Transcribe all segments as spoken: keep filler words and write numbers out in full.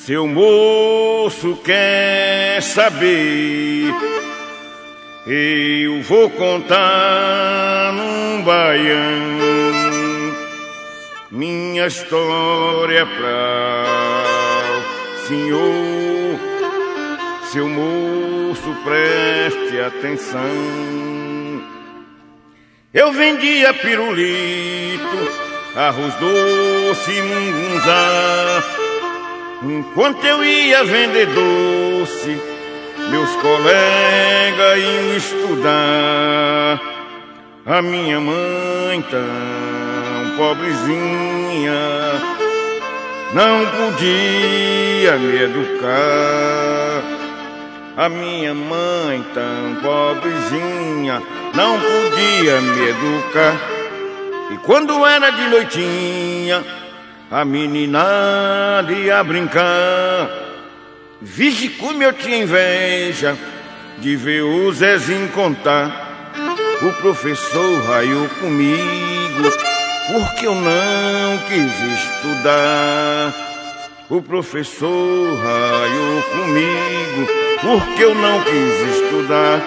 Seu moço quer saber, eu vou contar num baião minha história pra o senhor. Seu moço, preste atenção. Eu vendia pirulito, arroz doce e mungunzá. Enquanto eu ia vender doce, meus colegas iam estudar. A minha mãe, tão pobrezinha, não podia me educar. A minha mãe, tão pobrezinha, não podia me educar. E quando era de noitinha, a meninada ia brincar. Vixe, como eu tinha inveja de ver o Zezinho contar. O professor raiou comigo porque eu não quis estudar. O professor raiou comigo porque eu não quis estudar.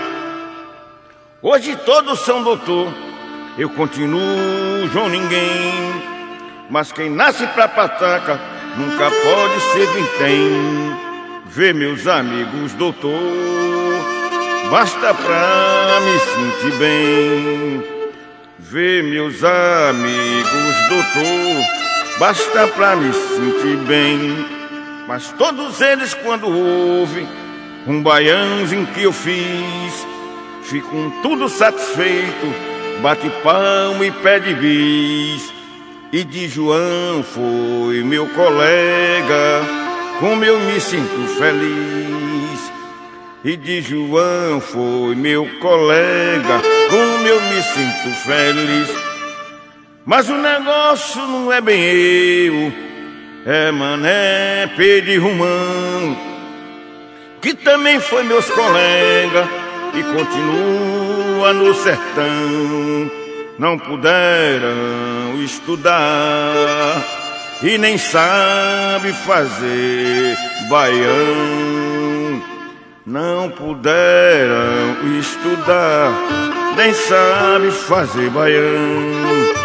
Hoje todos são doutor, eu continuo João Ninguém. Mas quem nasce pra pataca nunca pode ser vintém. Vê meus amigos doutor, basta pra me sentir bem. Vê meus amigos doutor, basta pra me sentir bem. Mas todos eles quando ouvem um baiãozinho que eu fiz, ficam tudo satisfeito, bate palma e pede bis. E de João foi meu colega, como eu me sinto feliz. E de João foi meu colega, como eu me sinto feliz. Mas o negócio não é bem eu, é Mané, Pedro e Romão, que também foi meus colegas e continua no sertão. Não puderam estudar e nem sabe fazer baião. Não puderam estudar, nem sabe fazer baião.